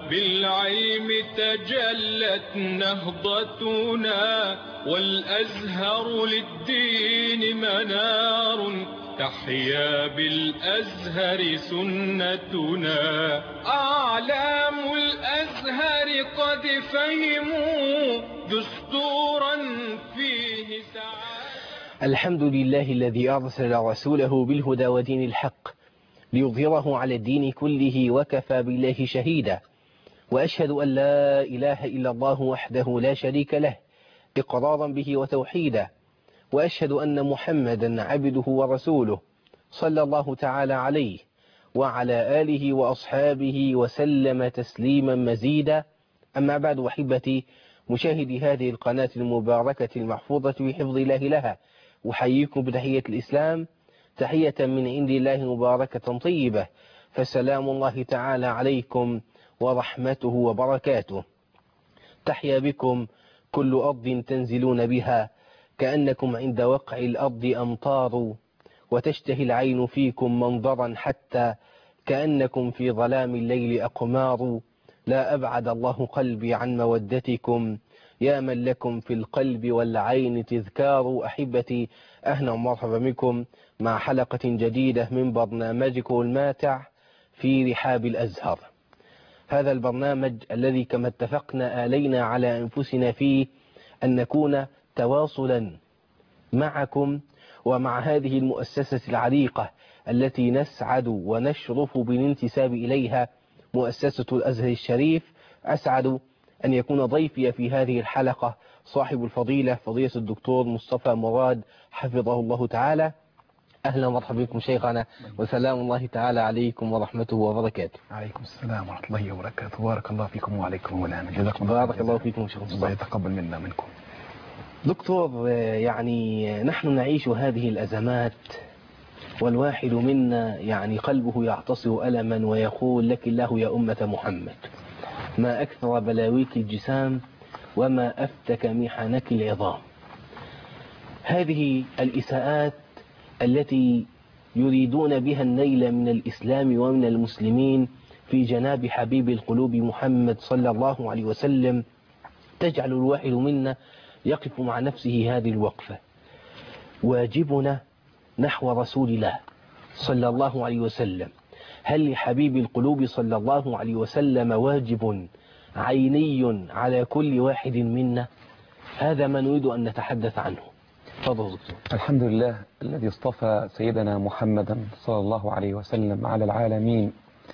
بالعلم تجلت نهضتنا، والأزهر للدين منار، تحيا بالأزهر سنتنا. أعلام الأزهر قد فهموا دستورا فيه سعادة. الحمد لله الذي أرسل رسوله بالهدى ودين الحق ليظهره على الدين كله، وكفى بالله شهيدا. وأشهد أن لا إله إلا الله وحده لا شريك له إقرارا به وتوحيدا، وأشهد أن محمدا عبده ورسوله صلى الله تعالى عليه وعلى آله وأصحابه وسلم تسليما مزيدا. أما بعد، أحبتي مشاهدي هذه القناة المباركة المحفوظة بحفظ الله لها، أحييكم بتحية الإسلام، تحية من عند الله مباركة طيبة، فسلام الله تعالى عليكم ورحمته وبركاته. تحيا بكم كل أرض تنزلون بها، كأنكم عند وقع الأرض أمطار، وتشتهي العين فيكم منظرا حتى كأنكم في ظلام الليل أقمار. لا أبعد الله قلبي عن مودتكم، يا من لكم في القلب والعين تذكار. أحبتي، أهلا ومرحبا بكم مع حلقة جديدة من برنامجكم الماتع في رحاب الأزهر. هذا البرنامج الذي كما اتفقنا آلينا على أنفسنا فيه أن نكون تواصلا معكم ومع هذه المؤسسة العريقة التي نسعد ونشرف بالانتساب إليها، مؤسسة الأزهر الشريف. أسعد أن يكون ضيفي في هذه الحلقة صاحب الفضيلة فضيلة الدكتور مصطفى مراد حفظه الله تعالى. أهلا ومرحبا بكم شيخنا، وسلام الله تعالى عليكم ورحمته وبركاته. عليكم السلام ورحمة الله وبركاته. بارك الله فيكم وعليكم والآن. جزاكم بارك الله فيكم شيخ الله مصطفى. يتقبل منا منكم. دكتور، يعني نحن نعيش هذه الأزمات، والواحد منا يعني قلبه يعتصر ألما ويقول لك الله يا أمة محمد، ما أكثر بلاويك الجسام وما أفتك محنك العظام. هذه الإساءات التي يريدون بها النيل من الإسلام ومن المسلمين في جناب حبيب القلوب محمد صلى الله عليه وسلم تجعل الواحد منا يقف مع نفسه هذه الوقفة. واجبنا نحو رسول الله صلى الله عليه وسلم، هل لحبيب القلوب صلى الله عليه وسلم واجب عيني على كل واحد منا؟ هذا ما نريد أن نتحدث عنه. تفضل دكتور. الحمد لله الذي اصطفى سيدنا محمدا صلى الله عليه وسلم على العالمين،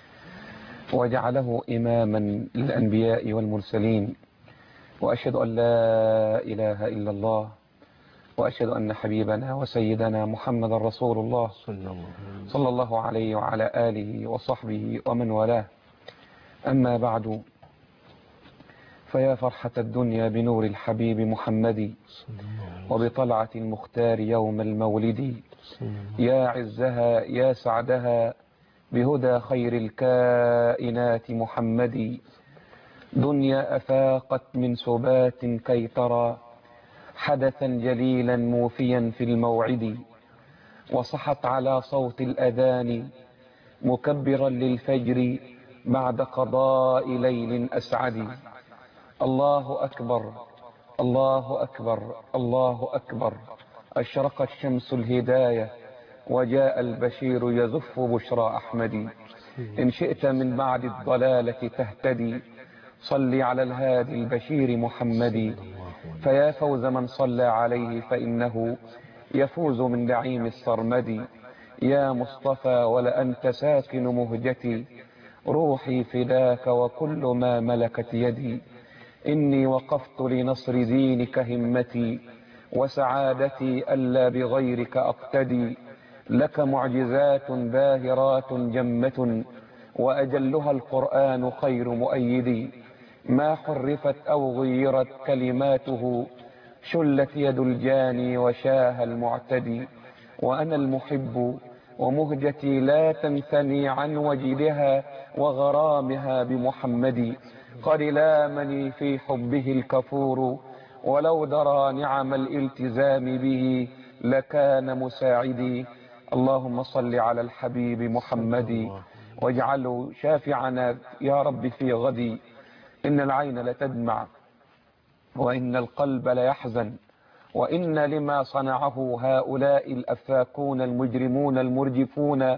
وجعله إماما للأنبياء والمرسلين، وأشهد أن لا إله إلا الله، وأشهد أن حبيبنا وسيدنا محمد رسول الله صلى الله عليه وعلى آله وصحبه ومن والاه. أما بعد، فيا فرحة الدنيا بنور الحبيب محمد، وبطلعة المختار يوم المولد. يا عزها يا سعدها بهدى خير الكائنات محمد. دنيا أفاقت من سبات كي ترى حدثا جليلا موفيا في الموعد، وصحت على صوت الأذان مكبرا للفجر بعد قضاء ليل أسعد. الله أكبر الله أكبر الله أكبر، أشرقت شمس الهداية وجاء البشير يزف بشرى أحمد. إن شئت من بعد الضلالة تهتدي، صل على الهادي البشير محمد. فيا فوز من صلى عليه فإنه يفوز من نعيم الصرمد. يا مصطفى ولأنت ساكن مهجتي، روحي فداك وكل ما ملكت يدي. إني وقفت لنصر دينك همتي، وسعادتي ألا بغيرك أقتدي. لك معجزات باهرات جمة، وأجلها القرآن خير مؤيد. ما حرفت أو غيرت كلماته، شلت يد الجاني وشاه المعتدي. وأنا المحب ومهجتي لا تنثني عن وجدها وغرامها بمحمد. قد لامني في حبه الكفور، ولو درى نعم الالتزام به لكان مساعدي. اللهم صل على الحبيب محمد، واجعله شافعنا يا رب في غدي. إن العين لتدمع وإن القلب ليحزن، وإن لما صنعه هؤلاء الأفاكون المجرمون المرجفون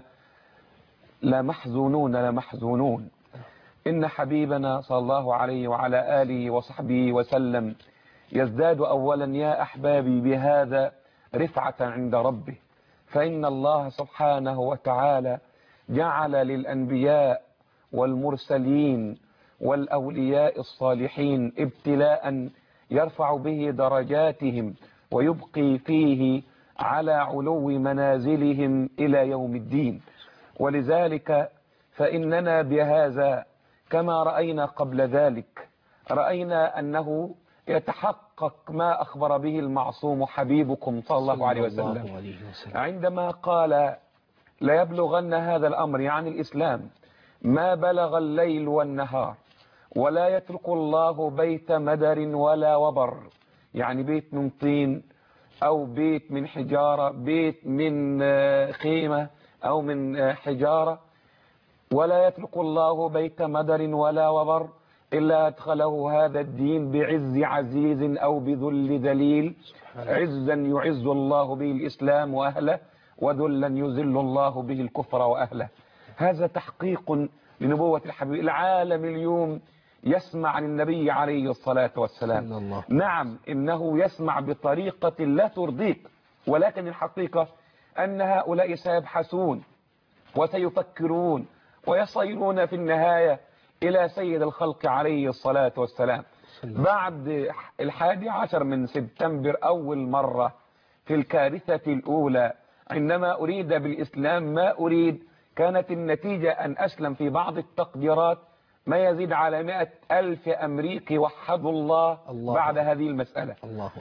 لمحزونون. إن حبيبنا صلى الله عليه وعلى آله وصحبه وسلم يزداد أولا يا أحبابي بهذا رفعة عند ربه، فإن الله سبحانه وتعالى جعل للأنبياء والمرسلين والأولياء الصالحين ابتلاء يرفع به درجاتهم ويبقي فيه على علو منازلهم إلى يوم الدين. ولذلك فإننا بهذا كما رأينا قبل ذلك، رأينا أنه يتحقق ما أخبر به المعصوم حبيبكم صلى الله عليه وسلم عندما قال ليبلغن هذا الأمر يعني الإسلام ما بلغ الليل والنهار، ولا يترك الله بيت مدر ولا وبر، يعني بيت من طين أو بيت من حجارة، بيت من خيمة أو من حجارة، ولا يترك الله بيت مدر ولا وبر إلا أدخله هذا الدين بعز عزيز أو بذل ذليل. عزا يعز الله به الإسلام وأهله، وذلا يذل الله به الكفر وأهله. هذا تحقيق لنبوة الحبيب. العالم اليوم يسمع عن النبي عليه الصلاة والسلام، نعم إنه يسمع بطريقة لا ترضيك، ولكن الحقيقة أن هؤلاء سيبحثون وسيفكرون ويصيرون في النهاية إلى سيد الخلق عليه الصلاة والسلام. بعد 11 من سبتمبر أول مرة في الكارثة الأولى عندما أريد بالإسلام ما أريد، كانت النتيجة أن أسلم في بعض التقديرات ما يزيد على 100,000 أمريكي وحدوا الله بعد هذه المسألة.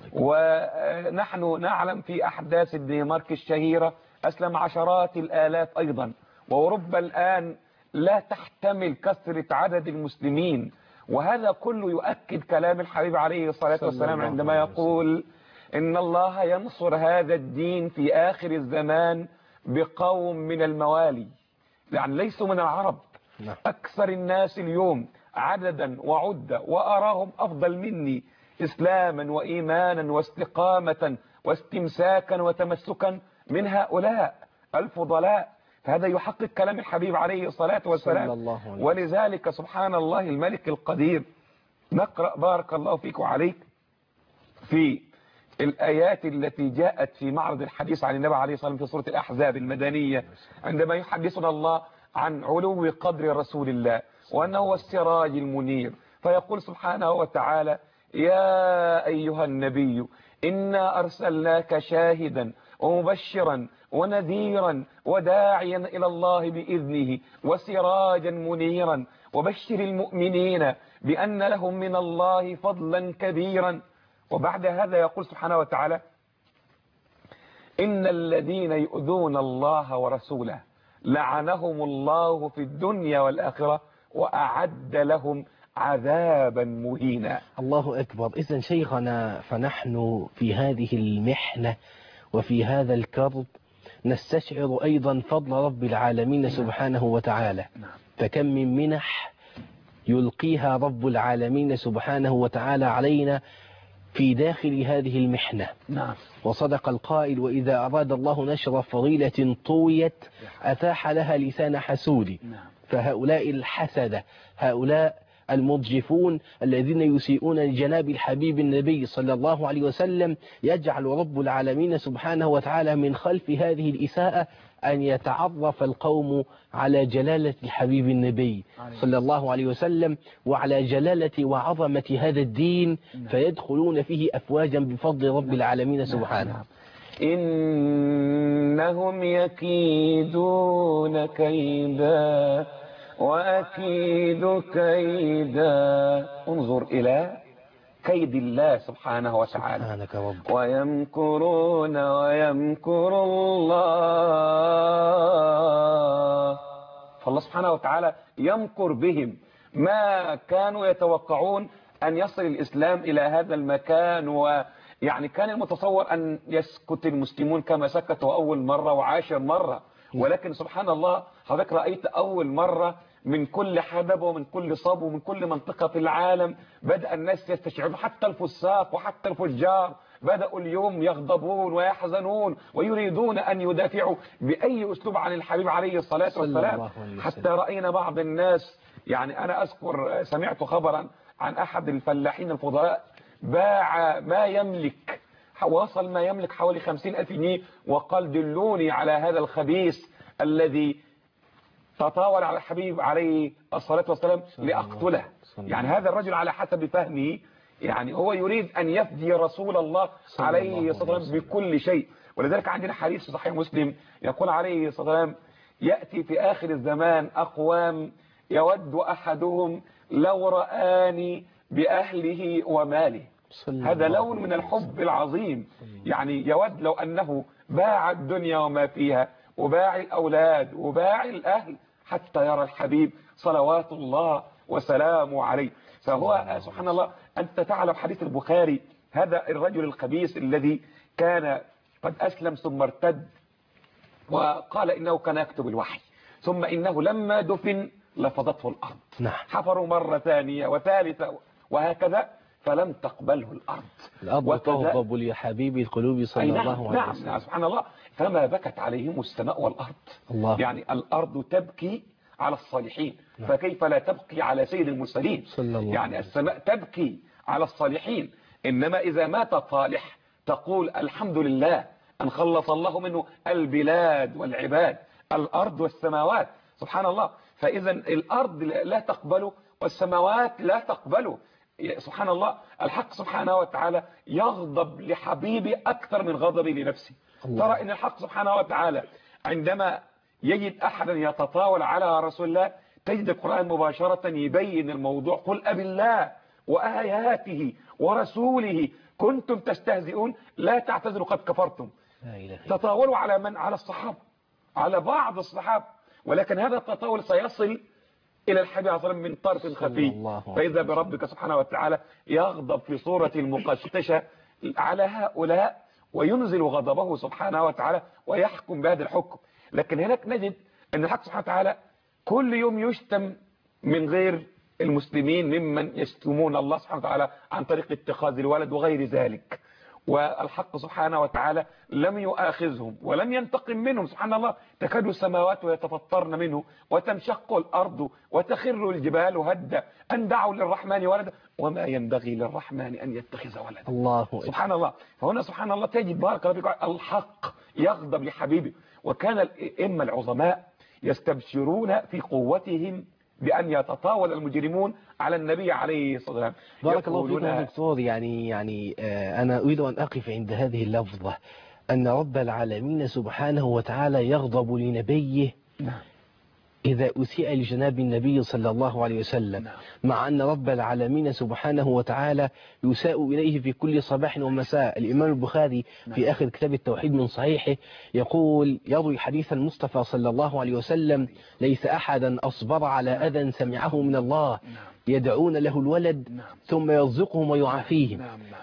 ونحن نعلم في أحداث الدنمارك الشهيرة أسلم عشرات الآلاف أيضا، وأوروبا الآن لا تحتمل كثرة عدد المسلمين. وهذا كله يؤكد كلام الحبيب عليه الصلاة والسلام عندما يقول إن الله ينصر هذا الدين في آخر الزمان بقوم من الموالي، يعني ليسوا من العرب. أكثر الناس اليوم عددا وعدة وأراهم أفضل مني إسلاما وإيمانا واستقامة واستمساكا وتمسكا من هؤلاء الفضلاء. فهذا يحقق كلام الحبيب عليه الصلاة والسلام. ولذلك سبحان الله الملك القدير نقرأ بارك الله فيك وعليك في الآيات التي جاءت في معرض الحديث عن النبي عليه الصلاة والسلام في سورة الأحزاب المدنية، عندما يحدثنا الله عن علو قدر رسول الله وأنه هو السراج المنير، فيقول سبحانه وتعالى يا أيها النبي إنا أرسلناك شاهدا ومبشرا ونذيرا وداعيا إلى الله بإذنه وسراجا منيرا وبشر المؤمنين بأن لهم من الله فضلا كبيرا. وبعد هذا يقول سبحانه وتعالى إن الذين يؤذون الله ورسوله لعنهم الله في الدنيا والآخرة وأعد لهم عذابا مهينا. الله أكبر. إذن شيخنا فنحن في هذه المحنة وفي هذا الكرب نستشعر أيضا فضل رب العالمين سبحانه وتعالى، فكم من منح يلقيها رب العالمين سبحانه وتعالى علينا في داخل هذه المحنة. وصدق القائل وإذا أراد الله نشر فضيلة طويت أتاح لها لسان حسود. فهؤلاء الحسدة، هؤلاء المضجفون الذين يسيئون لجناب الحبيب النبي صلى الله عليه وسلم، يجعل رب العالمين سبحانه وتعالى من خلف هذه الإساءة أن يتعرف القوم على جلالة الحبيب النبي صلى الله عليه وسلم وعلى جلالة وعظمة هذا الدين، فيدخلون فيه أفواجا بفضل رب العالمين سبحانه. إنهم يكيدون كيدا وأكيد كيدا. انظر إلى كيد الله سبحانه وتعالى. ويمكرون ويمكر الله، فالله سبحانه وتعالى يمكر بهم. ما كانوا يتوقعون أن يصل الإسلام إلى هذا المكان، ويعني كان المتصور أن يسكت المسلمون كما سكتوا أول مرة وعاشر مرة، ولكن سبحان الله حضرتك رأيت أول مرة من كل حدب ومن كل صوب ومن كل منطقة في العالم بدأ الناس يستشعرون، حتى الفساق وحتى الفجار بدأوا اليوم يغضبون ويحزنون ويريدون أن يدافعوا بأي أسلوب عن الحبيب عليه الصلاة والسلام. حتى رأينا بعض الناس، يعني أنا أذكر سمعت خبرا عن أحد الفلاحين الفضلاء باع ما يملك، وصل ما يملك حوالي 50,000 جنيه، وقال دلوني على هذا الخبيث الذي تطاول على الحبيب عليه الصلاة والسلام لأقتله. يعني هذا الرجل على حسب فهمه يعني هو يريد أن يفدي رسول الله عليه الصلاة والسلام بكل شيء. ولذلك عندنا حديث في صحيح مسلم يقول عليه الصلاة والسلام: يأتي في آخر الزمان أقوام يود أحدهم لو رآني بأهله وماله. هذا لون من الحب العظيم، يعني يود لو أنه باع الدنيا وما فيها وباع الأولاد وباع الأهل حتى يرى الحبيب صلوات الله وسلامه عليه. فهو سبحان الله، أنت تعلم حديث البخاري، هذا الرجل الخبيث الذي كان قد أسلم ثم ارتد وقال إنه كان يكتب الوحي، ثم إنه لما دفن لفظته الأرض. حفروا مرة ثانية وثالثة وهكذا فلم تقبله الأرض تغضب لحبيب القلوب صلى الله عليه وسلم. نعم سبحان الله. فما بكت عليهم السماء والأرض. الله. يعني الأرض تبكي على الصالحين، فكيف لا تبكي على سيد المرسلين؟ يعني السماء تبكي على الصالحين، إنما إذا مات صالح تقول الحمد لله أن خلص الله منه البلاد والعباد، الأرض والسماوات. سبحان الله. فإذا الأرض لا تقبله والسماوات لا تقبله. سبحان الله. الحق سبحانه وتعالى يغضب لحبيبي أكثر من غضبي لنفسي. ترى إن الحق سبحانه وتعالى عندما يجد أحدا يتطاول على رسول الله تجد القرآن مباشرة يبين الموضوع: قل أبي الله وآياته ورسوله كنتم تستهزئون لا تعتذروا قد كفرتم. تطاولوا على من؟ على الصحابة، على بعض الصحابة، ولكن هذا التطاول سيصل إلى الحبيب عليه الصلاة والسلام من طرف خفي، فإذا بربك سبحانه وتعالى يغضب في صورة المقشقشة على هؤلاء وينزل غضبه سبحانه وتعالى ويحكم بهذا الحكم. لكن هناك نجد أن الحق سبحانه وتعالى كل يوم يشتم من غير المسلمين ممن يشتمون الله سبحانه وتعالى عن طريق اتخاذ الولد وغير ذلك، والحق سبحانه وتعالى لم يؤاخذهم ولم ينتقم منهم. سبحان الله. تكاد السماوات يتفطرن منه وتنشق الأرض وتخر الجبال هدا أن دعوا للرحمن ولدا وما ينبغي للرحمن أن يتخذ ولدا. الله سبحان الله. فهنا سبحان الله تجد بارك الله فيك الحق يغضب لحبيبه. وكان الأئمة العظماء يستبشرون في قوتهم بأن يتطاول المجرمون على النبي عليه الصلاة والسلام. بارك الله فيكم يا دكتور. يعني أنا أريد أن أقف عند هذه اللفظة أن رب العالمين سبحانه وتعالى يغضب لنبيه إذا أسيء لجناب النبي صلى الله عليه وسلم، مع أن رب العالمين سبحانه وتعالى يساء إليه في كل صباح ومساء. الإمام البخاري في آخر كتاب التوحيد من صحيحه يقول يروي حديث المصطفى صلى الله عليه وسلم: ليس أحدا أصبر على أذى سمعه من الله يدعون له الولد ثم يرزقهم ويعافيهم.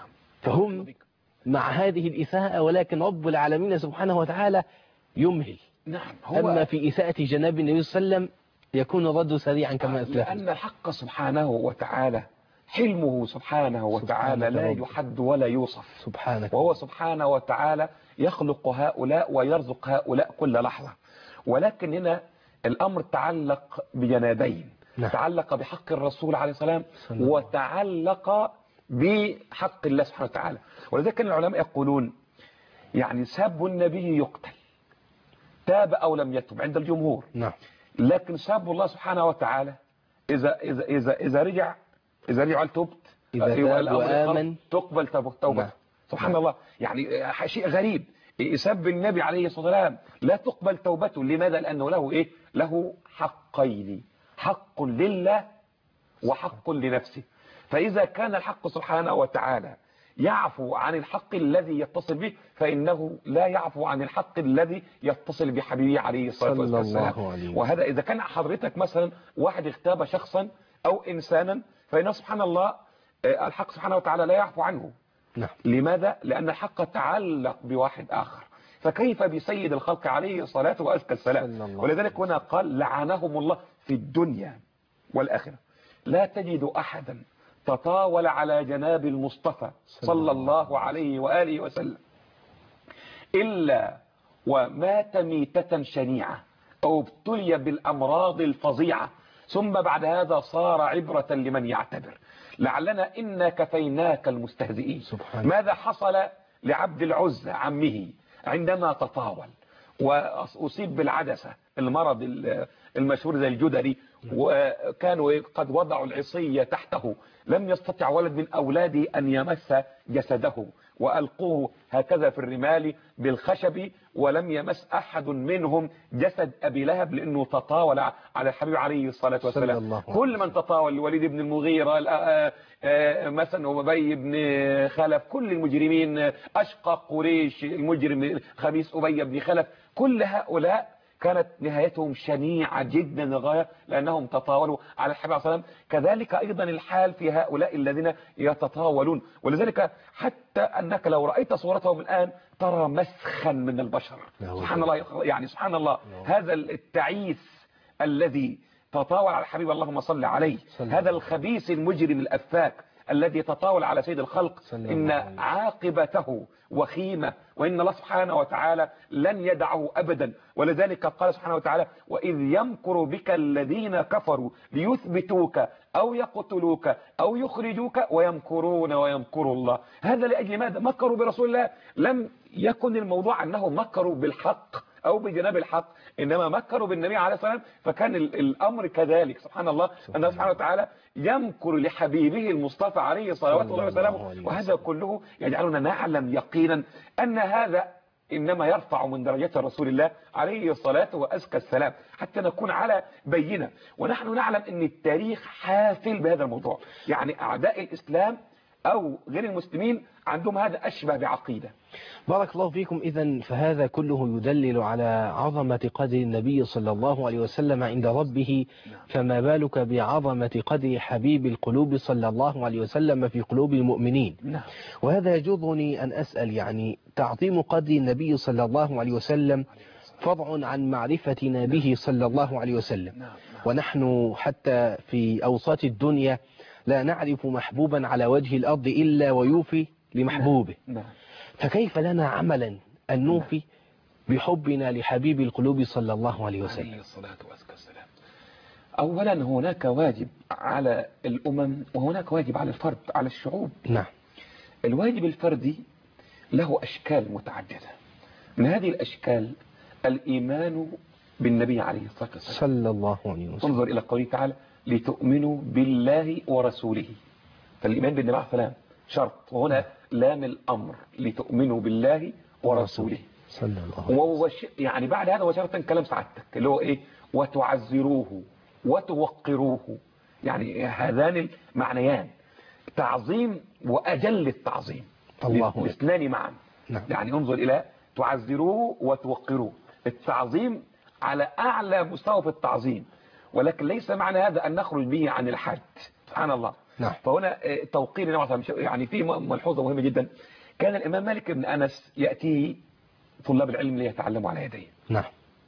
فهم مع هذه الإساءة، ولكن رب العالمين سبحانه وتعالى يمهل. أما في إساءة جناب النبي صلى الله عليه وسلم يكون الرد سريعا كما أسلف. لأن الحق سبحانه وتعالى حلمه سبحانه وتعالى لا يحد ولا يوصف سبحانك، وهو سبحانه وتعالى يخلق هؤلاء ويرزق هؤلاء كل لحظة. ولكن هنا الأمر تعلق بجنابين، تعلق بحق الرسول عليه السلام وتعلق بحق الله سبحانه وتعالى. ولذلك العلماء يقولون يعني سب النبي يقتل، تاب أو لم يتب عند الجمهور. لكن سب الله سبحانه وتعالى إذا رجع تبت وآمن تقبل توبته. سبحان الله. يعني شيء غريب، سب النبي عليه الصلاة والسلام لا تقبل توبته. لماذا؟ لأنه له إيه؟ له حقين، حق لله وحق لنفسه. فإذا كان الحق سبحانه وتعالى يعفو عن الحق الذي يتصل به، فإنه لا يعفو عن الحق الذي يتصل بحبيبه عليه الصلاة والسلام. وهذا إذا كان حضرتك مثلا واحد اغتاب شخصا أو إنسانا، فإنه سبحان الله الحق سبحانه وتعالى لا يعفو عنه. لماذا؟ لأن الحق تعلق بواحد آخر. فكيف بسيد الخلق عليه الصلاة وأزكى السلام. ولذلك هنا قال لعنهم الله في الدنيا والآخرة. لا تجد أحدا تطاول على جناب المصطفى صلى الله عليه وآله وسلم إلا ومات ميتة شنيعة أو ابتلي بالأمراض الفظيعة، ثم بعد هذا صار عبرة لمن يعتبر. لعلنا إنا كفيناك المستهزئين. ماذا حصل لعبد العزى عمه عندما تطاول وأصيب بالعدسة، المرض المشهور زي الجدري، وكانوا قد وضعوا العصية تحته، لم يستطع ولد من أولاده أن يمس جسده، وألقوه هكذا في الرمال بالخشب، ولم يمس أحد منهم جسد أبي لهب لأنه تطاول على الحبيب عليه الصلاة والسلام. كل من تطاول، الوليد بن المغيرة مثلا وأبي بن خلف، كل المجرمين، أشقى قريش المجرم خبيث أبي بن خلف، كل هؤلاء كانت نهايتهم شنيعة جدا للغاية لأنهم تطاولوا على الحبيب عليه الصلاة والسلام. كذلك أيضا الحال في هؤلاء الذين يتطاولون. ولذلك حتى أنك لو رأيت صورتهم الآن ترى مسخا من البشر. سبحان الله، يعني سبحان الله، هذا التعيس الذي تطاول على الحبيب اللهم صل عليه، هذا الخبيث المجرم الأفاك الذي تطاول على سيد الخلق، إن عاقبته وخيمة، وإن الله سبحانه وتعالى لن يدعه أبدا. ولذلك قال سبحانه وتعالى وإذ يمكر بك الذين كفروا ليثبتوك أو يقتلوك أو يخرجوك ويمكرون ويمكر الله. هذا لأجل ماذا؟ مكروا برسول الله. لم يكن الموضوع أنه مكروا بالحق أو بجناب الحق، إنما مكروا بالنبي عليه الصلاة والسلام، فكان الأمر كذلك. سبحان الله، أن سبحانه وتعالى يمكر لحبيبه المصطفى عليه صلوات الله وسلامه. وهذا كله يجعلنا نعلم يقينا أن هذا إنما يرفع من درجات رسول الله عليه الصلاة وأزكى السلام، حتى نكون على بينة. ونحن نعلم أن التاريخ حافل بهذا الموضوع، يعني أعداء الإسلام أو غير المسلمين عندهم هذا أشبه بعقيدة. بارك الله فيكم. إذن فهذا كله يدلل على عظمة قدر النبي صلى الله عليه وسلم عند ربه، فما بالك بعظمة قدر حبيب القلوب صلى الله عليه وسلم في قلوب المؤمنين. وهذا يجرني أن أسأل، يعني تعظيم قدر النبي صلى الله عليه وسلم فرع عن معرفتنا به صلى الله عليه وسلم، ونحن حتى في أوساط الدنيا لا نعرف محبوبا على وجه الأرض إلا ويوفي لمحبوبه. فكيف لنا عملا أن نوفي بحبنا لحبيب القلوب صلى الله عليه وسلم؟ أولا هناك واجب على الأمم وهناك واجب على الفرد، على الشعوب. نعم. الواجب الفردي له أشكال متعددة، من هذه الأشكال الإيمان بالنبي عليه الصلاة والسلام صلى الله عليه وسلم. انظر إلى قوله تعالى لتؤمنوا بالله ورسوله، فالإيمان بالنبي عليه الصلاة والسلام شرط، وهنا لام الأمر لتؤمنوا بالله ورسوله صلى الله عليه وسلم. يعني بعد هذا وشرطا كلام سعادتك اللي هو إيه؟ وتعزروه وتوقروه، يعني هذان المعنيان، تعظيم وأجل التعظيم، الاثنان معا. نعم. يعني انظر إلى تعزروه وتوقروه، التعظيم على أعلى مستوى في التعظيم، ولكن ليس معنى هذا أن نخرج به عن الحد. سبحان الله. نعم. فهنا توقير يعني في ملحوظة مهمة جدا. كان الإمام مالك بن أنس يأتيه طلاب العلم ليتعلموا على يديه. نعم.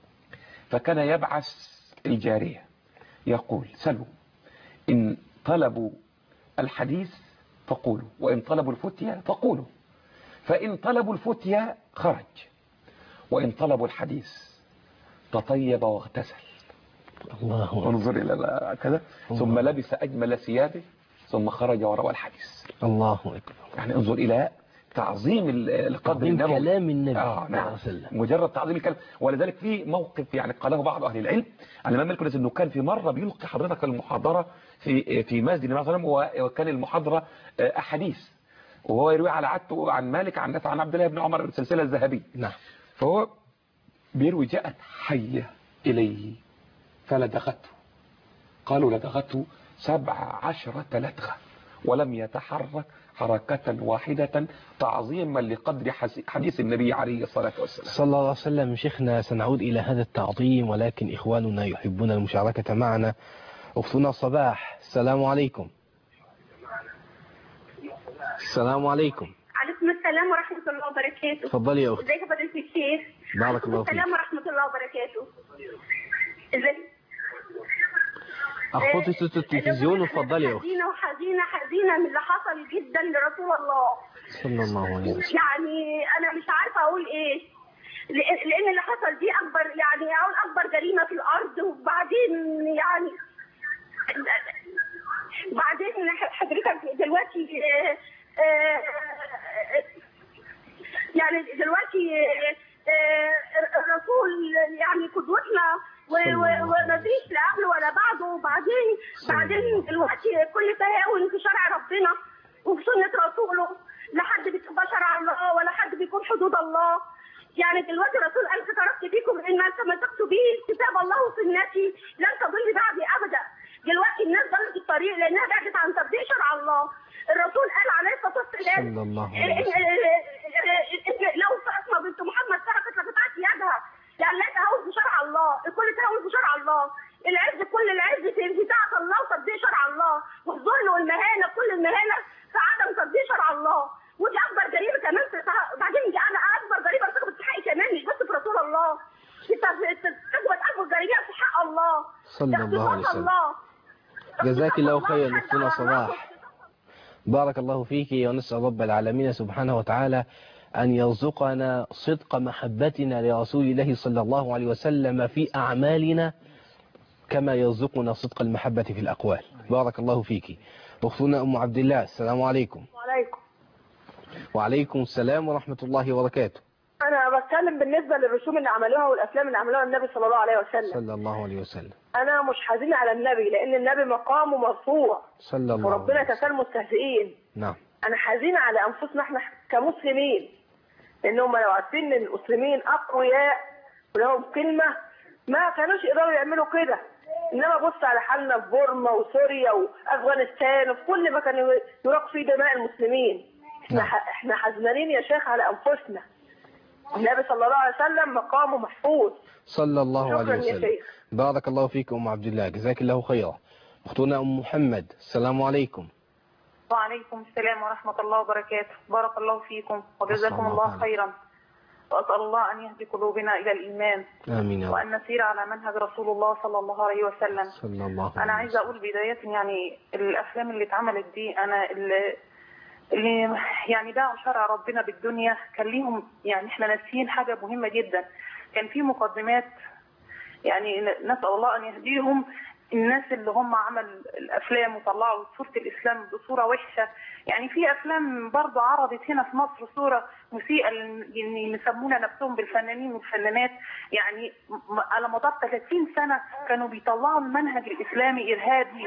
فكان يبعث الجارية يقول سلوا، إن طلبوا الحديث فقولوا، وإن طلبوا الفتية فقولوا، فإن طلبوا الفتية خرج، وإن طلبوا الحديث تطيب واغتسل. الله. انظر إلى كذا، ثم لبس أجمل ثيابه ثم خرج وروى الحديث. الله أكبر. يعني انظر إلى تعظيم القدر النبوي، كلام النبي. نعم. مجرد تعظيم الكلام. ولذلك في موقف يعني قاله بعض أهل العلم عن الإمام مالك إنه كان في مرة بيلقي حضرتك المحاضرة في مسجد النبي صلى الله عليه وسلم، وكان المحاضرة أحاديث، وهو يروي على عادته عن مالك عن نافع عن عبد الله بن عمر السلسلة الذهبية. نعم. فهو بيروي جاءت حية إليه فلدغته، قالوا لدغته 17 لدغة ولم يتحرك حركة واحدة تعظيما لقدر حديث النبي عليه الصلاة والسلام صلى الله عليه وسلم. شيخنا سنعود إلى هذا التعظيم، ولكن إخواننا يحبون المشاركة معنا. أختنا صباح، السلام عليكم. السلام عليكم. عليكم عليكم السلام ورحمة الله وبركاته. اتفضلي يا أختي. ازيك يا فضيلة الشيخ؟ بارك الله فيك. السلام ورحمة الله وبركاته. ازيك؟ أخوتي صوت التلفزيون وتفضلي يا أختي. حزينة من اللي حصل جدا لرسول الله صلى الله عليه وسلم. يعني أنا مش عارفة أقول إيه، لأن اللي حصل دي أكبر، يعني أقول أكبر جريمة في الأرض. وبعدين يعني بعدين حضرتك دلوقتي يعني دلوقتي الرسول يعني قدوتنا ومفيش لا قبله ولا بعده. وبعدين دلوقتي كل تهاون في شرع ربنا وفي سنة رسوله، لا حد بيتبع شرع الله ولا حد بيكون حدود الله. يعني دلوقتي الرسول قال تركت فيكم ان ما تمسكت به كتاب الله وسنتي لن تضل بعدي ابدا. دلوقتي الناس ضلت الطريق لانها بعدت عن تطبيق شرع الله. الرسول قال عليه الصلاه والسلام لو فاطمه بنت محمد سرقت لقطعت يدها، يعني لا تهاون بشرع الله، الكل تهاون بشرع الله. العز كل العز في طاعه الله وتطبيق شرع الله، والذل والمهانه كل المهانه في عدم تطبيق شرع الله. ودي اكبر جريمه كمان بعدين دي انا اكبر جريمه ارتكبت في حقي كمان، مش بس في رسول الله، تثبت اكبر جريمه في حق الله صلى الله عليه وسلم. جزاك الله خيرا أختنا صباح، بارك الله فيك، ونسأل رب العالمين سبحانه وتعالى أن يرزقنا صدق محبتنا لرسول الله صلى الله عليه وسلم في أعمالنا كما يرزقنا صدق المحبة في الأقوال. بارك الله فيك. أختنا أم عبد الله، السلام عليكم. وعليكم. وعليكم السلام ورحمة الله وبركاته. أنا بتكلم بالنسبة للرسوم اللي عملوها والأفلام اللي عملوها النبي صلى الله عليه وسلم. صلى الله عليه وسلم. أنا مش حزين على النبي لأن النبي مقامه مرفوع صلى الله عليه وسلم، وربنا كفى المستهزئين. نعم. أنا حزين على أنفسنا إحنا كمسلمين، لأنهم لو عارفين إن المسلمين أقوياء ولهم كلمة ما كانوش يقدروا يعملوا كده. إنما بص على حالنا في بورما وسوريا وأفغانستان وفي كل مكان يراق فيه دماء المسلمين. إحنا حزنانين يا شيخ على أنفسنا. النبي صلى الله عليه وسلم مقامه محفوظ صلى الله عليه وسلم. شكرا يا شيخ. بارك الله فيك أم عبد الله، جزاك الله خيرا. أختنا أم محمد، السلام عليكم. وعليكم السلام ورحمة الله وبركاته. بارك الله فيكم وجزاكم الله خيرا، وأسأل الله أن يهدي قلوبنا إلى الإيمان. آمين. وأن نسير على منهج رسول الله صلى الله عليه وسلم. صلى الله عليه وسلم. أنا عايزة أقول بداية يعني الأفلام اللي اتعملت دي، أنا اللي يعني باعوا شرع ربنا بالدنيا كان ليهم، يعني احنا ناسيين حاجة مهمة جدا. كان في مقدمات، يعني نسأل الله أن يهديهم الناس اللي هم عمل الأفلام وطلعوا صورة الإسلام بصورة وحشة. يعني في أفلام برضه عرضت هنا في مصر صورة مسيئة، يعني يسمون نفسهم بالفنانين والفنانات، يعني على مدار 30 سنة كانوا بيطلعوا المنهج الإسلامي إرهابي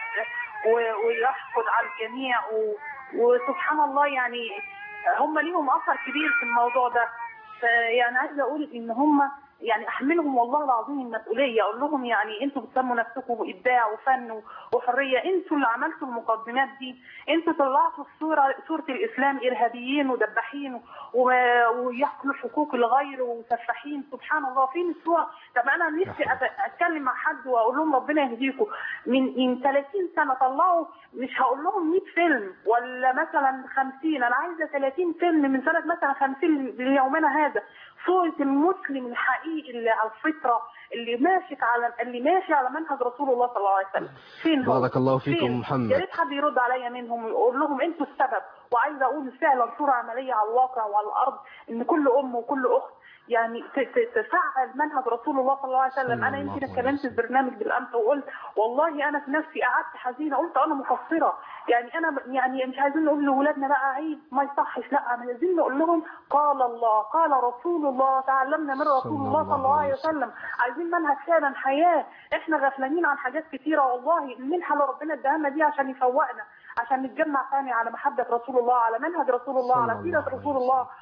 ويحقد على الجميع وسبحان الله يعني هم ليهم أثر كبير في الموضوع ده. يعني عايزة أقول إن هم يعني أحملهم والله العظيم المسؤولية، أقول لهم يعني أنتوا بتسموا نفسكم إبداع وفن وحرية، أنتوا اللي عملتوا المقدمات دي، أنتوا طلعتوا صورة الإسلام إرهابيين ودباحين ويأكلوا حقوق الغير وسفاحين. سبحان الله فين الصورة؟ طب أنا نفسي أتكلم مع حد وأقول لهم ربنا يهديكم. من 30 سنة طلعوا، مش هقول لهم 100 فيلم ولا مثلا 50، أنا عايزة 30 فيلم من سنة مثلا 50 ليومنا هذا، صورة المسلم الحقيقي اللي على الفطرة اللي ماشي على منهج رسول الله صلى الله عليه وسلم. فين هو؟ بارك الله فيكم محمد. يا ريت حد يرد عليا منهم ويقول لهم انتوا السبب. وعايزه اقول فعلا صوره عمليه على الواقع وعلى الارض ان كل ام وكل اخت يعني تفعل منهج رسول الله صلى الله عليه وسلم. انا يمكن اتكلمت في البرنامج بالامس وقلت والله انا في نفسي قعدت حزينه، قلت انا مقصره، يعني انا يعني مش عايزين نقول لاولادنا بقى عيب ما يصحش، لا عايزين نقول لهم قال الله قال رسول الله، تعلمنا من رسول الله صلى الله عليه وسلم. عايزين منهج فعلا حياه. احنا غفلانين عن حاجات كثيره والله. المنحه اللي ربنا اداها لنا دي عشان يفوقنا، عشان نتجمع ثاني على محبه رسول الله، على منهج رسول الله، على سيره رسول الله.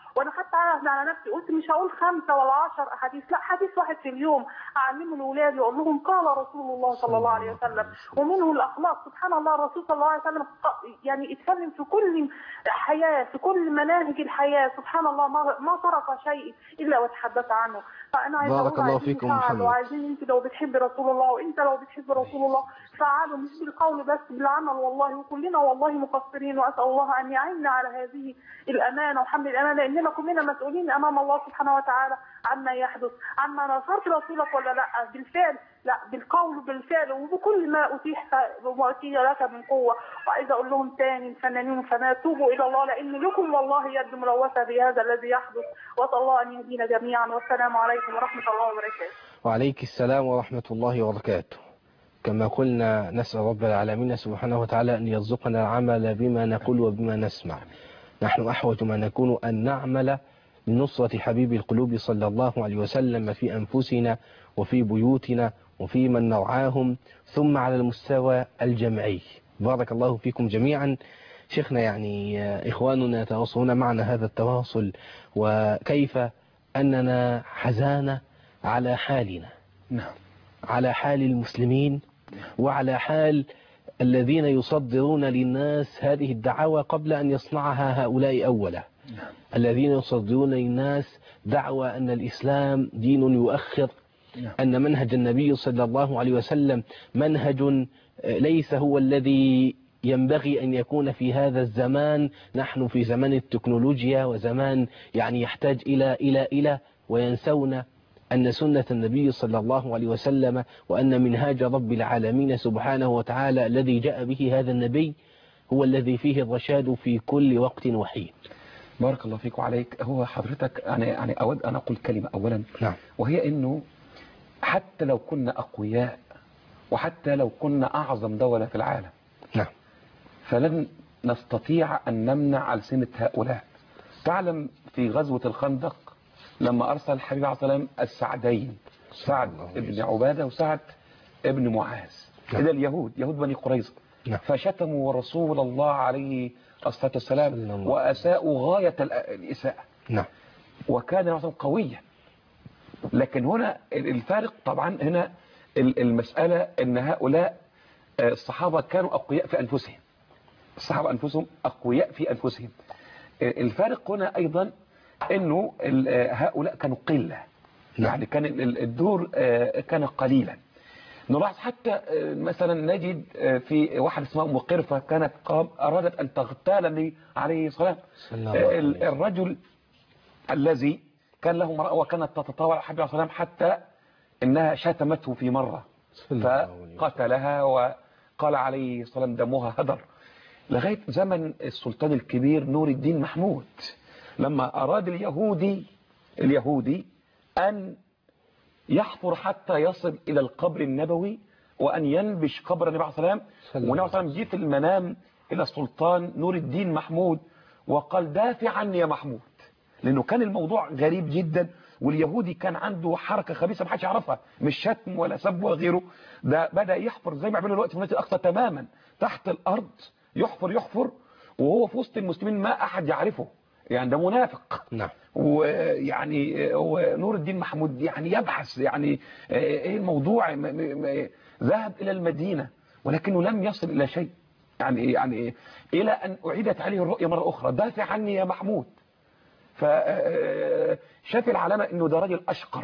وانا حتى على نفسي قلت مش هقول 5 ولا 10 احاديث، لا حديث واحد في اليوم اعلمه لاولادي واقول لهم قال رسول الله صلى الله عليه وسلم. ومنه الاخلاق، سبحان الله الرسول صلى الله عليه وسلم يعني اتكلم في كل حياه، في كل مناهج الحياه، سبحان الله ما ترك شيء الا وتحدث عنه. فانا عايزه بارك اقول الله عايزين فيكم نفعل، محمد. وعايزين انت لو بتحب رسول الله وانت لو بتحب رسول الله فعلوا، مش بالقول بس بالعمل والله. وكلنا والله مقصرين، واسال الله ان يعيننا على هذه الامانه وحمل الامانه، لاننا كلنا مسؤولين امام الله سبحانه وتعالى عما يحدث، عما نصرت رسولك ولا لا، بالفعل لا، بالقول بالفعل وبكل ما اتيح وما اتي لك من قوه. وعايزه اقول لهم تاني الفنانين والفنانات توبوا الى الله، لان لكم والله يد ملوثه بهذا الذي يحدث. واسال الله ان يهدينا جميعا. والسلام عليكم ورحمه الله وبركاته. وعليك السلام ورحمة الله وبركاته. كما قلنا نسأل رب العالمين سبحانه وتعالى أن يرزقنا العمل بما نقول وبما نسمع. نحن أحوج ما نكون أن نعمل لنصرة حبيب القلوب صلى الله عليه وسلم في أنفسنا وفي بيوتنا وفي من نرعاهم، ثم على المستوى الجمعي. بارك الله فيكم جميعا. شيخنا، يعني إخواننا يتواصلون معنا هذا التواصل، وكيف أننا حزانة على حالنا، نعم، على حال المسلمين وعلى حال الذين يصدرون للناس هذه الدعوة قبل أن يصنعها هؤلاء أولا. الذين يصدرون للناس دعوة أن الإسلام دين يؤخر، أن منهج النبي صلى الله عليه وسلم منهج ليس هو الذي ينبغي أن يكون في هذا الزمان. نحن في زمان التكنولوجيا وزمان يعني يحتاج إلى وينسون أن سنة النبي صلى الله عليه وسلم وأن منهاج رب العالمين سبحانه وتعالى الذي جاء به هذا النبي هو الذي فيه الرشاد في كل وقت وحين. بارك الله فيك وعليك. هو حضرتك يعني أود أن أقول كلمة أولا، نعم، وهي أنه حتى لو كنا أقوياء وحتى لو كنا أعظم دولة في العالم، نعم، فلن نستطيع أن نمنع ألسنة هؤلاء. تعلم في غزوة الخندق لما أرسل الحبيب عليه الصلاة والسلام السعدين، سعد ابن عبادة وسعد ابن معاذ، إلى اليهود، يهود بني قريظة، فشتموا رسول الله عليه الصلاة والسلام وأساءوا غاية الإساءة. نعم. وكان الرسول قويا. لكن هنا الفارق طبعا هنا المسألة أن هؤلاء الصحابة كانوا أقوياء في أنفسهم، الصحابة أنفسهم أقوياء في أنفسهم. الفارق هنا أيضا أنه هؤلاء كانوا قلة، يعني كان الدور كان قليلا. نلاحظ حتى مثلا نجد في واحد اسمه أم قرفة كانت أرادت أن تغتال النبي عليه الصلاة والسلام. الرجل الذي كان له امرأة وكانت تتطاول على الحبيب عليه الصلاة والسلام حتى إنها شتمته في مرة فقتلها، وقال عليه الصلاة والسلام دمها هدر. لغاية زمن السلطان الكبير نور الدين محمود لما أراد اليهودي أن يحفر حتى يصل إلى القبر النبوي وأن ينبش قبر النبي عليه الصلاة والسلام، والنبي عليه الصلاة والسلام جه في المنام إلى السلطان نور الدين محمود وقال دافع عني يا محمود، لأنه كان الموضوع غريب جدا. واليهودي كان عنده حركة خبيثة محدش يعرفها، مش شتم ولا سب وغيره، ده بدأ يحفر زي ما عملوا دلوقتي في المسجد الأقصى تماما تحت الأرض، يحفر وهو في وسط المسلمين ما أحد يعرفه، يعني ده منافق. نعم. ويعني هو نور الدين محمود يعني يبحث يعني ايه الموضوع، ذهب إلى المدينة ولكنه لم يصل إلى شيء، يعني إلى أن أعيدت عليه الرؤية مرة أخرى دافع عني يا محمود. فشاف العلامة انه ده راجل اشقر،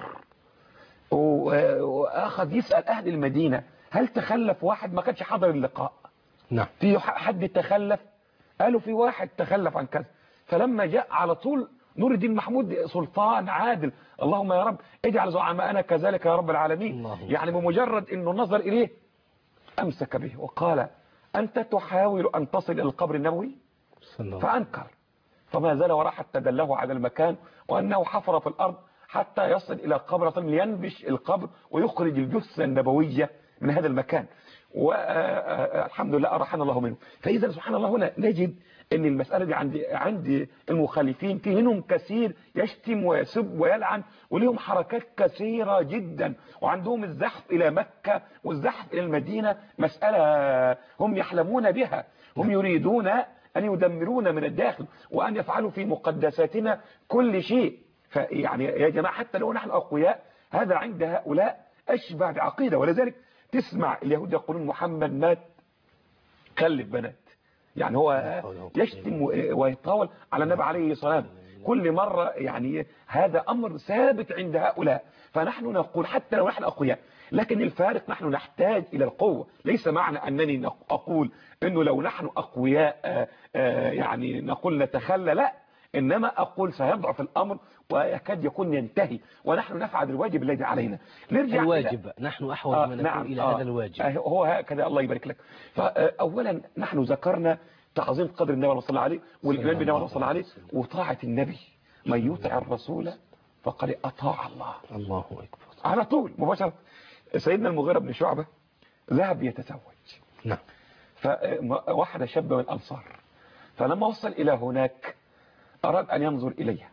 واخذ يسأل اهل المدينة هل تخلف واحد ما كانش حضر اللقاء؟ نعم. في حد تخلف؟ قالوا في واحد تخلف عن كذا. فلما جاء على طول نور الدين محمود سلطان عادل، اللهم يا رب اجعل زعماءنا كذلك يا رب العالمين، يعني بمجرد انه نظر اليه امسك به وقال انت تحاول ان تصل الى القبر النبوي؟ فانكر، فما زال وراء حتى دله على المكان وأنه حفر في الأرض حتى يصل إلى القبر لينبش القبر ويخرج الجثة النبوية من هذا المكان، والحمد لله أرحنا الله منه. فإذا سبحان الله هنا نجد أن المسألة دي عند المخالفين في منهم كثير يشتم ويسب ويلعن وليهم حركات كثيرة جدا، وعندهم الزحف إلى مكة والزحف إلى المدينة مسألة هم يحلمون بها، هم يريدون أن يدمرون من الداخل وأن يفعلوا في مقدساتنا كل شيء. فيعني يا جماعة حتى لو نحن أقوياء هذا عند هؤلاء أشبه بعقيدة. ولذلك تسمع اليهود يقولون محمد مات خلف بنات، يعني هو يشتم ويتطاول على النبي عليه الصلاة والسلام كل مرة. يعني هذا أمر ثابت عند هؤلاء. فنحن نقول حتى لو نحن أقوياء، لكن الفارق نحن نحتاج إلى القوة. ليس معنى أنني أقول أنه لو نحن أقوياء يعني نقول نتخلى، لا، إنما أقول سيضعف الأمر ويكاد يكون ينتهي ونحن نفعل الواجب الذي علينا. نرجع الواجب نحن أحوج من نكون إلى هذا الواجب. هو هكذا، الله يبارك لك. فأولا نحن ذكرنا تعظيم قدر النبي صلى الله عليه والإيمان بالنبي صلى الله عليه وطاعة النبي. من يطع الرسول فقد أطاع الله. الله أكبر. على طول مباشرة. سيدنا المغيرة بن شعبة ذهب يتزوج. نعم. فواحدة شابة من الأنصار، فلما وصل إلى هناك أراد أن ينظر إليها،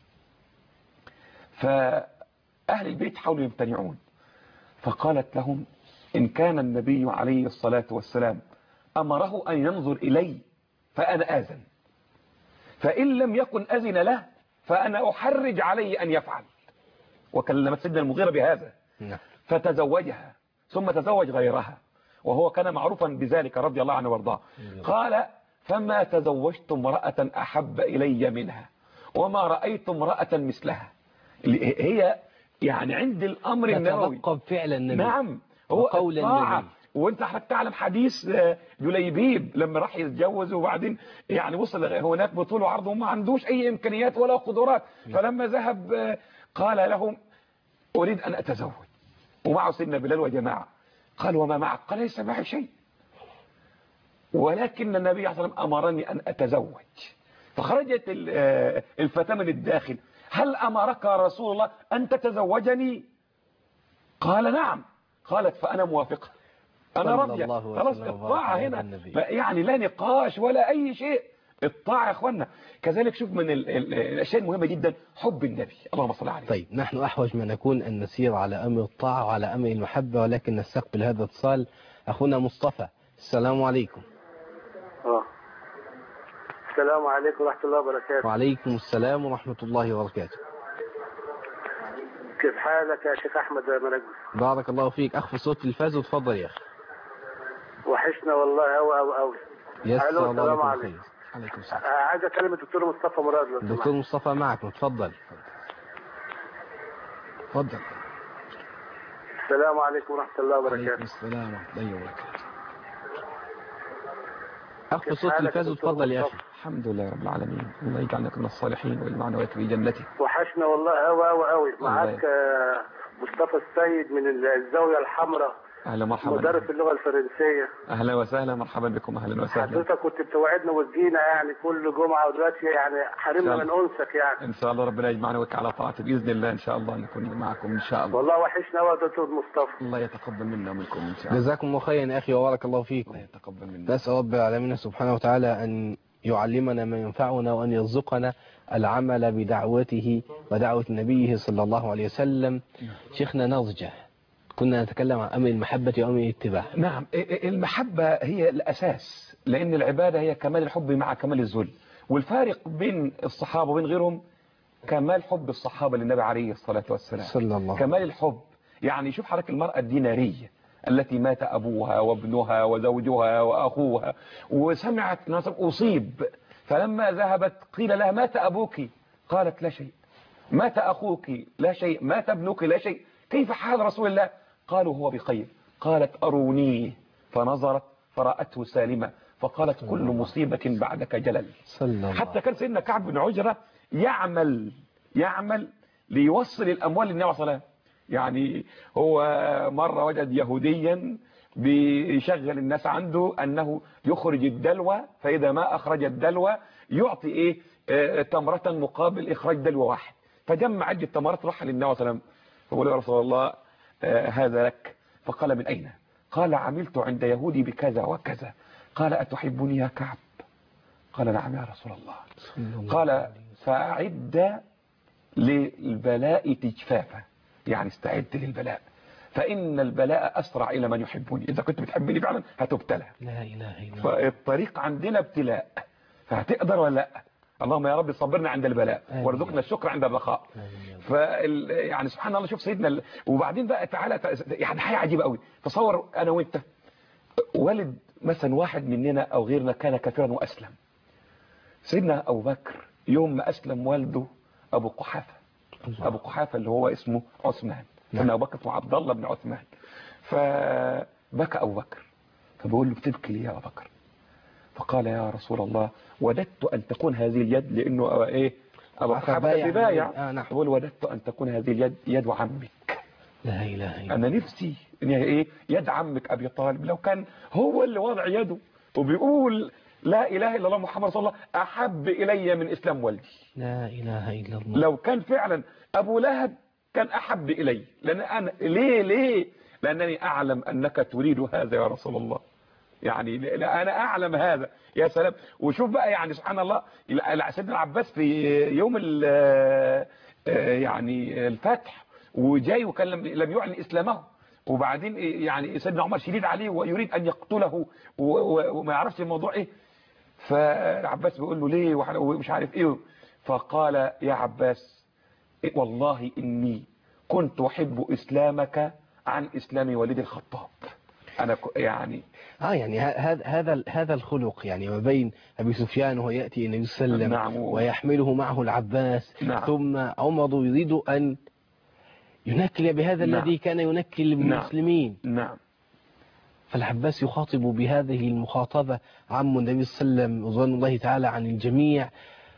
فأهل البيت حاولوا يمتنعون، فقالت لهم إن كان النبي عليه الصلاة والسلام أمره أن ينظر إلي فأنا آذن، فإن لم يكن أذن له فأنا أحرج عليه أن يفعل. وكلمت سيدنا المغيرة بهذا. فتزوجها ثم تزوج غيرها، وهو كان معروفا بذلك رضي الله عنه وارضاه. قال فما تزوجت امرأة أحب إلي منها وما رأيت امرأة مثلها. هي يعني عند الأمر النبوي تتلقب فعل النبي. نعم، هو قول النبي. وانت حضرتك تعلم حديث جليبيب لما راح يتجوز وبعدين يعني وصل هناك بطول وعرض وما عندوش أي إمكانيات ولا قدرات، فلما ذهب قال لهم أريد أن أتزوج ومعه سيدنا بلال وجماعة. قال وما معك؟ قال ليس معي شيء، ولكن النبي صلى الله عليه وسلم أمرني أن أتزوج. فخرجت الفتاة من الداخل، هل أمرك رسول الله أن تتزوجني؟ قال نعم. قالت فأنا موافقة، أنا راضية. خلاص الطاعة هنا يعني لا نقاش ولا أي شيء، الطاعة يا أخوانا. كذلك شوف من الأشياء المهمة جدا حب النبي، اللهم صل عليه. طيب نحن أحوج ما نكون أن نسير على أمر الطاعة وعلى أمر المحبة، ولكن نستقبل هذا الاتصال. أخونا مصطفى، السلام عليكم. السلام عليكم ورحمة الله وبركاته. وعليكم السلام ورحمة الله وبركاته. كيف حالك يا شيخ أحمد مرقس؟ بارك الله فيك. أخفي صوت التلفاز وتفضل يا أخي. وحشنا والله أوي. يسر الله السلام عليكم خير. عليكم السلام. عايز أكلم الدكتور مصطفى مراد. الدكتور مصطفى معكم، تفضل. تفضل. السلام عليكم ورحمة الله وبركاته. وعليكم السلام ورحمة الله وبركاته. أخفي صوت التلفاز وتفضل يا أخي. الحمد لله رب العالمين، الله يجعلك من الصالحين ويجمعنا وياك في جنته. وحشنا والله أوي. معاك مصطفى السيد من الزاوية الحمراء، أهلا مرحبا، مدرس اللغة الفرنسية. أهلا وسهلا، مرحبا بكم، أهلا وسهلا. حضرتك كنت بتوعدنا وتجينا يعني كل جمعة، ودلوقتي يعني حرمنا من أنسك يعني. إن شاء الله ربنا يجمعنا وياك على طاعته بإذن الله، إن شاء الله نكون معكم إن شاء الله. والله وحشنا أوي يا دكتور مصطفى. الله يتقبل منا ومنكم إن شاء الله. جزاكم الله خيرا يا أخي وبارك الله فيكم. الله يتقبل منا. نسأل رب العالمين سبحانه وتعالى أن يعلمنا ما ينفعنا وأن يرزقنا العمل بدعوته ودعوة نبيه صلى الله عليه وسلم. شيخنا نرجع، كنا نتكلم عن أمر المحبة وأمر الاتباع. نعم، المحبة هي الأساس، لأن العبادة هي كمال الحب مع كمال الذل. والفارق بين الصحابة وبين غيرهم كمال حب الصحابة للنبي عليه الصلاة والسلام، صلى الله. كمال الحب. يعني شوف حضرتك المرأة الدينارية التي مات أبوها وابنها وزوجها وأخوها وسمعت ناس أصيب، فلما ذهبت قيل لها مات أبوك؟ قالت لا شيء. مات أخوك؟ لا شيء. مات ابنك؟ لا شيء. كيف حال رسول الله؟ قالوا هو بخير. قالت أرونيه، فنظرت فرأته سالمة، فقالت كل مصيبة بعدك جلل. حتى كان سيدنا كعب بن عجرة يعمل ليوصل الأموال للنبي صلى الله عليه وسلم. يعني هو مرة وجد يهوديا بيشغل الناس عنده أنه يخرج الدلوة، فإذا ما أخرج الدلوة يعطي تمرة مقابل إخراج دلوة واحد. فجمع عدة تمرات راح للنبي صلى الله عليه وسلم، فقال يا رسول الله هذا لك. فقال من أين؟ قال عملت عند يهودي بكذا وكذا. قال أتحبني يا كعب؟ قال نعم يا رسول الله. قال فأعد للبلاء تجفافا، يعني استعد للبلاء، فإن البلاء أسرع إلى من يحبني. إذا كنت بتحبني فعلا هتبتلى. لا إله إلا الله. فالطريق عندنا ابتلاء، فهتقدر ولا لا؟ اللهم يا رب صبرنا عند البلاء وارزقنا الشكر عند الرخاء. يعني سبحان الله، شوف سيدنا. وبعدين بقى تعالى يعني حاجه عجيبه قوي. تصور انا وانت والد مثلا واحد مننا او غيرنا كان كافرا واسلم. سيدنا ابو بكر يوم ما اسلم والده ابو قحافه، ابو قحافه اللي هو اسمه عثمان، سيدنا ابو بكر وعبد الله بن عثمان. فبكى ابو بكر، فبقول له بتبكي ليه يا ابو بكر؟ فقال يا رسول الله وددت ان تكون هذه اليد، لانه ايه ابو قحافه بايع، بقول وددت ان تكون هذه اليد يد عمك. لا اله الا انا نفسي ان هي ايه يد عمك ابي طالب، لو كان هو اللي وضع يده وبيقول لا اله الا الله محمد رسول الله احب الي من اسلام والدي. لا اله الا الله. لو كان فعلا ابو لهب كان احب الي، لان انا ليه لانني اعلم انك تريد هذا يا رسول الله. يعني انا اعلم هذا. يا سلام. وشوف بقى يعني سبحان الله، سيدنا العباس في يوم يعني الفتح وجاي وكان لم يعلن اسلامه، وبعدين يعني سيدنا عمر شديد عليه ويريد ان يقتله وما يعرفش الموضوع ايه. فالعباس بيقول له ليه ومش عارف ايه. فقال يا عباس والله اني كنت احب اسلامك عن اسلام والد الخطاب. انا يعني يعني هذا الخلق يعني ما بين ابي سفيان وهو ياتي النبي صلى الله عليه وسلم ويحمله معه العباس، ثم عمر يريد ان ينكل بهذا الذي كان ينكل بالمسلمين. فالعباس يخاطب بهذه المخاطبة عم النبي صلى الله عليه وسلم رضوان الله تعالى عن الجميع،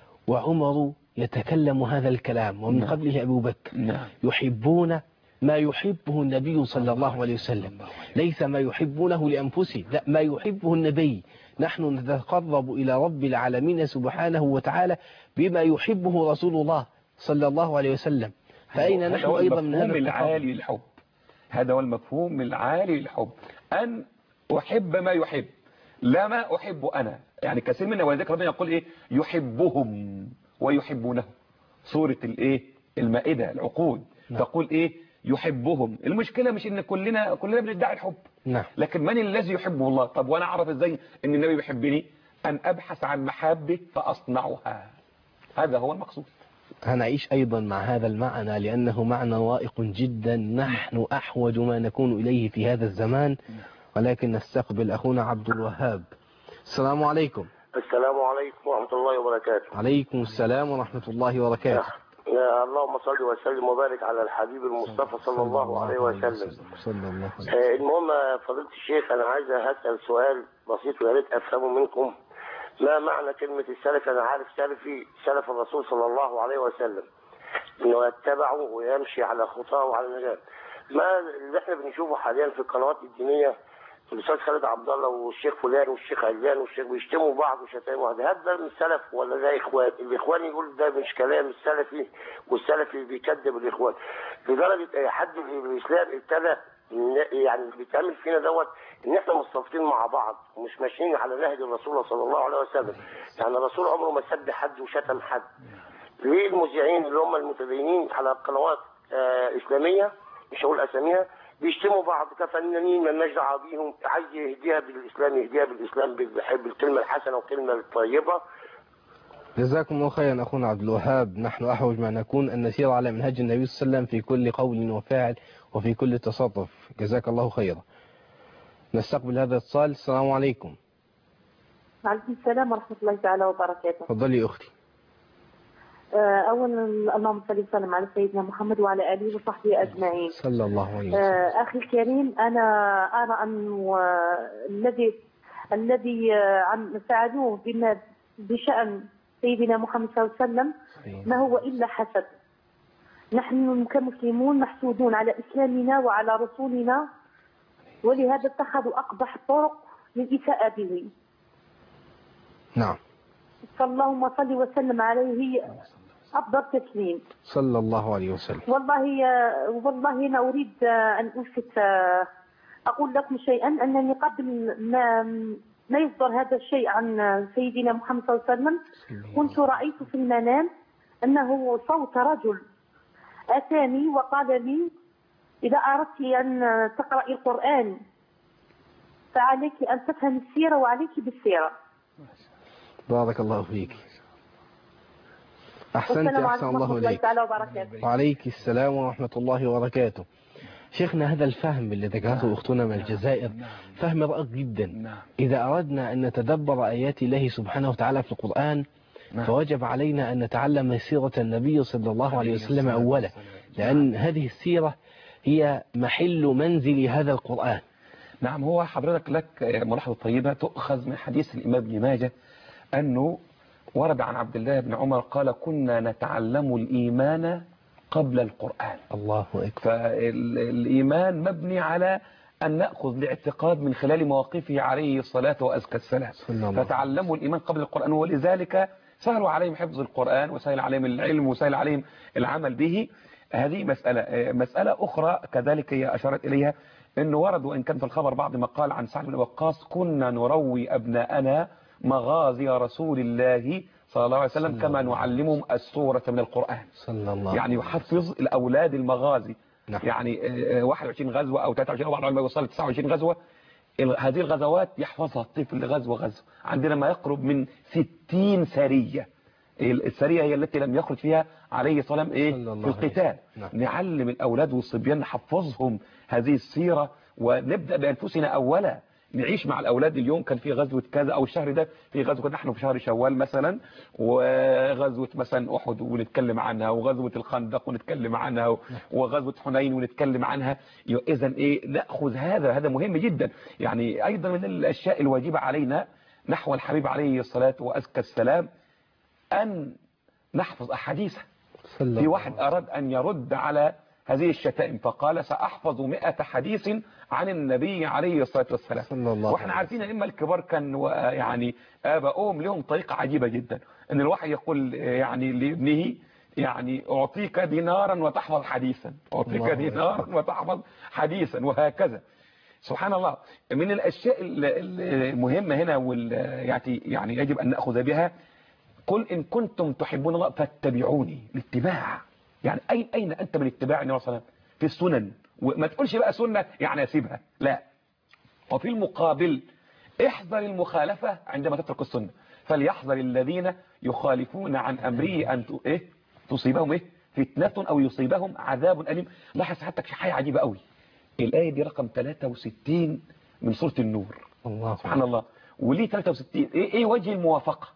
وعمر يتكلم هذا الكلام ومن قبله أبو بكر يحبون ما يحبه النبي صلى الله عليه وسلم، ليس ما يحبونه لأنفسهم، لا ما يحبه النبي. نحن نتقرب إلى رب العالمين سبحانه وتعالى بما يحبه رسول الله صلى الله عليه وسلم. فأين نحن أيضا من هذا العالي الحب؟ هذا هو المفهوم العالي للحب، أن أحب ما يحب لا ما أحب أنا. يعني كثير منا ولذلك ربنا يقول إيه يحبهم ويحبونه. سورة الإيه المائدة العقود تقول إيه يحبهم. المشكلة مش إن كلنا بندعي الحب، لكن من الذي يحبه الله؟ طب وأنا أعرف إزاي إن النبي بيحبني؟ أن أبحث عن محبة فأصنعها. هذا هو المقصود. هنعيش أيضا مع هذا المعنى لأنه معنى رائق جدا، نحن أحوج ما نكون إليه في هذا الزمان. ولكن نستقبل أخونا عبد الوهاب. السلام عليكم. السلام عليكم ورحمة الله وبركاته. عليكم السلام ورحمة الله وبركاته. يا اللهم صل وسلم وبارك على الحبيب المصطفى صلى الله عليه وسلم. المهم فضيلة الشيخ أنا عايز أسأل سؤال بسيط ويا ريت أفهمه منكم. ما معنى كلمة السلف؟ أنا عارف سلفي سلف الرسول صلى الله عليه وسلم إنه يتبعه ويمشي على خطاه وعلى نجاة. ما اللي احنا بنشوفه حاليا في القنوات الدينية، الأستاذ خالد عبد الله والشيخ فلان والشيخ علان والشيخ بيشتموا بعض وشتايم بعض، هل ده من السلف ولا ده إخوان؟ الإخوان يقول ده مش كلام السلفي والسلفي بيكذب الإخوان. لدرجة حد في الإسلام ابتدى يعني اللي بيتعمل فينا دوت ان احنا مستوطنين مع بعض ومش ماشيين على نهج الرسول صلى الله عليه وسلم. يعني الرسول عمره ما سب حد وشتم حد. ليه المذيعين اللي هم المتدينين على قنوات اسلاميه مش هقول اساميها بيشتموا بعض كفنانين مالناش دعوه بيهم؟ عايز يهديها بالاسلام يهديها بالاسلام بالكلمه الحسنه والكلمه الطيبه. جزاكم الله خيرا أخونا عبد الوهاب. نحن أحوج ما نكون أن نسير على منهج النبي صلى الله عليه وسلم في كل قول وفعل وفي كل تصرف. جزاك الله خيرا. نستقبل هذا الاتصال. السلام عليكم. وعليكم السلام ورحمة الله تعالى وبركاته. تفضلي أختي. أولا اللهم صل وسلم على سيدنا محمد وعلى آله وصحبه أجمعين. صلى الله عليه وسلم. أخي الكريم، أنا أرى أنه الذي ساعدوه بشأن سيدنا محمد صلى الله عليه وسلم ما هو إلا حسد. نحن كمسلمون محسودون على إسلامنا وعلى رسولنا، ولهذا اتخذوا أقبح الطرق للإساءة به. نعم. فاللهم صل وسلم عليه أفضل تسليم. صلى الله عليه وسلم. والله أنا أريد أن ألفت أقول لكم شيئا، أنني قبل ما يصدر هذا الشيء عن سيدنا محمد صلى الله عليه وسلم كنت رأيت في المنام أنه صوت رجل أتاني وقال لي إذا أردت أن تقرأي القرآن فعليك أن تفهم السيرة وعليك بالسيرة. بارك الله فيك. أحسنت. والسلام أحسن عليكم الله ورحمة الله إليك. تعالى وبركاته. وعليك السلام ورحمة الله وبركاته. شيخنا، هذا الفهم اللي ذكرته أختنا من الجزائر فهم رائع جدا. إذا أردنا أن نتدبر آيات الله سبحانه وتعالى في القرآن فوجب علينا أن نتعلم سيرة النبي صلى الله عليه وسلم أولا، لأن هذه السيرة هي محل منزل هذا القرآن. نعم، هو حضرتك لك ملاحظة طيبة تؤخذ من حديث الإمام ابن ماجه أنه ورد عن عبد الله بن عمر قال: كنا نتعلم الإيمان قبل القرآن. الله أكبر. فالإيمان مبني على أن نأخذ الاعتقاد من خلال مواقفه عليه الصلاة وأزكى السلام. فتعلموا الإيمان قبل القرآن، ولذلك سهلوا عليهم حفظ القرآن وسهل عليهم العلم وسهل عليهم العمل به. هذه مسألة أخرى كذلك هي أشارت إليها أنه ورد وإن كان في الخبر بعض ما قال عن سعد بن وقاص: كنا نروي أبناءنا مغازي رسول الله صلى الله عليه وسلم كما نعلمهم السورة من القرآن. صلى الله يعني يحفظ الأولاد المغازي. نعم. يعني 21 غزوة أو 23 أو بعض العلماء يوصل 29 غزوة. هذه الغزوات يحفظها الطفل غزوة. عندنا ما يقرب من 60 سرية. السرية هي التي لم يخرج فيها عليه الصلاة والسلام في القتال. نعم. نعلم الأولاد والصبيان، نحفظهم هذه السيرة ونبدأ بأنفسنا أولا. نعيش مع الأولاد اليوم كان في غزوة كذا أو الشهر ده في غزوة، نحن في شهر شوال مثلا، وغزوة مثلا أحد ونتكلم عنها، وغزوة الخندق ونتكلم عنها، وغزوة حنين ونتكلم عنها. إذن نأخذ هذا مهم جدا. يعني أيضا من الأشياء الواجبة علينا نحو الحبيب عليه الصلاة وأزكى السلام أن نحفظ أحاديثه. في واحد أراد أن يرد على هذه الشتائم فقال: سأحفظ 100 حديث عن النبي عليه الصلاة والسلام. واحنا عارفين إما الكبار كان يعني آباؤهم لهم طريقة عجيبة جدا، أن الواحد يقول يعني لابنه يعني أعطيك دينارا وتحفظ حديثا، أعطيك دينارا وتحفظ حديثا، وهكذا. سبحان الله. من الأشياء المهمة هنا يعني يجب أن نأخذ بها: قل إن كنتم تحبون الله فاتبعوني. الاتباع يعني أين أنت من اتباع النبي صلى الله عليه وسلم في السنن؟ وما تقولش بقى سنة يعني أسيبها، لا. وفي المقابل احذر المخالفة عندما تترك السنة. فليحذر الذين يخالفون عن أمره أن تصيبهم فتنة أو يصيبهم عذاب أليم. لاحظ حتى حاجة عجيبة قوي. الآية دي رقم 63 من سورة النور. الله سبحان الله. وليه 63؟ إيه وجه الموافقة؟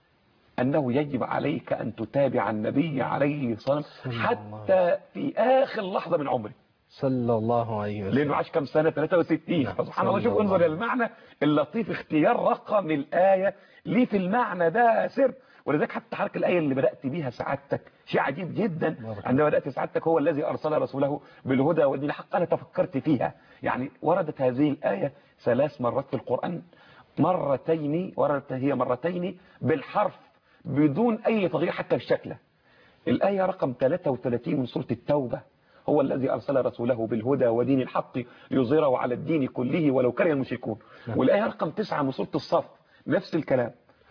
أنه يجب عليك أن تتابع النبي عليه الصلاة والسلام حتى في آخر لحظة من عمره صلى الله عليه وسلم، لأنه عاش كم سنة؟ 63. فسبحان الله. شوف انظر المعنى اللطيف، اختيار رقم الآية ليه في المعنى ده سر. ولذلك حتى حركة الآية اللي بدأت بيها سعادتك شيء عجيب جدا. عندما بدأت سعادتك: هو الذي أرسل رسوله بالهدى ودين الحق. أنا تفكرت فيها، يعني وردت هذه الآية 3 مرات في القرآن، وردت هي مرتين بالحرف بدون أي تغيير حتى في شكله. الآية رقم 33 من سورة التوبة: هو الذي أرسل رسوله بالهدى ودين الحق ليظهره على الدين كله ولو كره المشركون. والآية رقم 9 من سورة الصف نفس الكلام.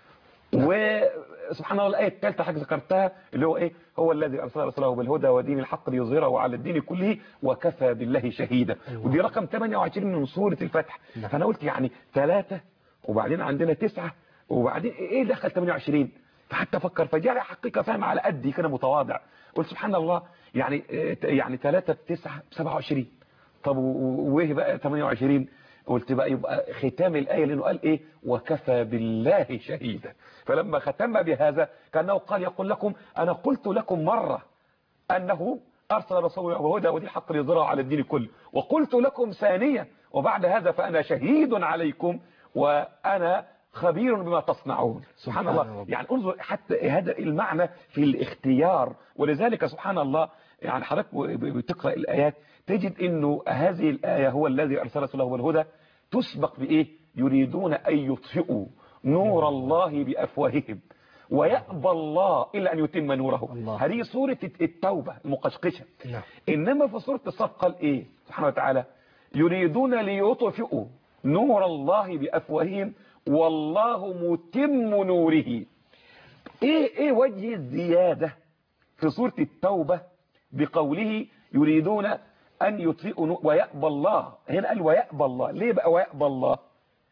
وسبحان الله الآية الثالثة حاجة ذكرتها اللي هو هو الذي أرسل رسوله بالهدى ودين الحق ليظهره على الدين كله وكفى بالله شهيدا. ودي رقم 28 من سورة الفتح. فأنا قلت يعني 3 وبعدين عندنا 9 وبعدين دخل 28. فحتى أفكر فجاء حقيقة فهم على قدي كده متواضع. قلت سبحان الله، يعني 3 ب 9 ب 27. طب وإيه بقى 28؟ قلت بقى يبقى ختام الآية لأنه قال وكفى بالله شهيدا. فلما ختم بهذا كأنه قال يقول لكم: أنا قلت لكم مرة أنه أرسل رسوله بالهدى ودين الحق ليظهره على الدين كله، وقلت لكم ثانية وبعد هذا فأنا شهيد عليكم وأنا خبير بما تصنعون. سبحان الله. يعني انظر حتى هذا المعنى في الاختيار. ولذلك سبحان الله يعني حضرتك بتقرأ الآيات تجد انه هذه الآية هو الذي أرسل رسوله بالهدى تسبق يريدون أن يطفئوا نور الله بأفواههم ويأبى الله إلا أن يتم نوره. هذه سورة التوبة المقشقشة. إنما في سورة الصف قال سبحانه وتعالى: يريدون ليطفئوا نور الله بأفواههم والله متم نوره. ايه وجه الزيادة في سورة التوبة بقوله يريدون أن يطفئوا ويأبى الله؟ هنا قال ويأبى الله. ليه بقى ويأبى الله؟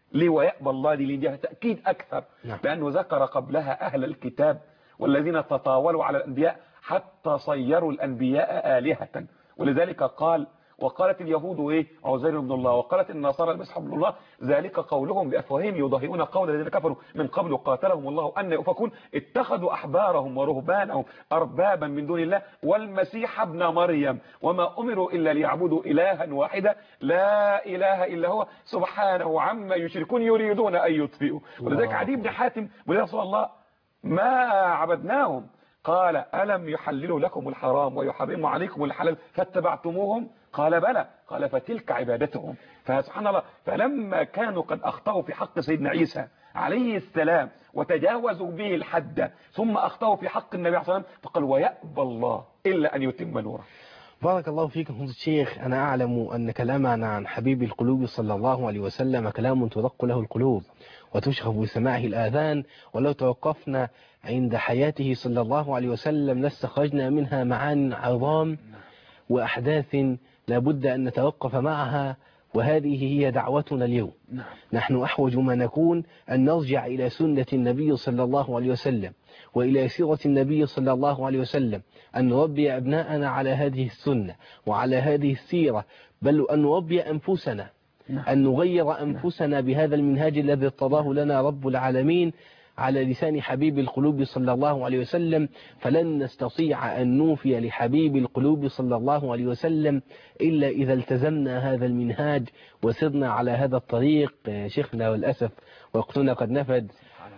ليه ويأبى الله دي ليها تأكيد أكثر، لأنه ذكر قبلها أهل الكتاب والذين تطاولوا على الأنبياء حتى صيروا الأنبياء آلهة، ولذلك قال وقالت اليهود ايه عزير ابن الله، وقالت النصارى المسيح ابن الله، ذلك قولهم بافواههم يضاهئون قول الذين كفروا من قبل قاتلهم الله ان يؤفكون، اتخذوا احبارهم ورهبانهم اربابا من دون الله والمسيح ابن مريم وما امروا الا ليعبدوا الها واحدا لا اله الا هو سبحانه عما يشركون يريدون ان يطفئوا. ولذلك عدي بن حاتم يا رسول الله ما عبدناهم، قال ألم يحللوا لكم الحرام ويحرموا عليكم الحلال فاتبعتموهم؟ قال بلى، قال فتلك عبادتهم. فسبحان الله، فلما كانوا قد أخطأوا في حق سيدنا عيسى عليه السلام وتجاوزوا به الحد ثم أخطأوا في حق النبي عليه الصلاة والسلام فقال ويأبى الله إلا أن يتم نوره. بارك الله فيكم فضيلة الشيخ. أنا أعلم أن كلامنا عن حبيب القلوب صلى الله عليه وسلم كلام ترق له القلوب وتشغف بسماعه الآذان، ولو توقفنا عند حياته صلى الله عليه وسلم لاستخرجنا منها معان عظام وأحداث لابد أن نتوقف معها، وهذه هي دعوتنا اليوم. نحن أحوج ما نكون أن نرجع إلى سنة النبي صلى الله عليه وسلم وإلى سيرة النبي صلى الله عليه وسلم، أن نربي أبناءنا على هذه السنة وعلى هذه السيرة، بل أن نربي أنفسنا، أن نغير أنفسنا بهذا المنهاج الذي ارتضاه لنا رب العالمين على لسان حبيب القلوب صلى الله عليه وسلم. فلن نستطيع أن نوفي لحبيب القلوب صلى الله عليه وسلم إلا إذا التزمنا هذا المنهاج وسرنا على هذا الطريق. شيخنا والأسف وقتنا قد نفد،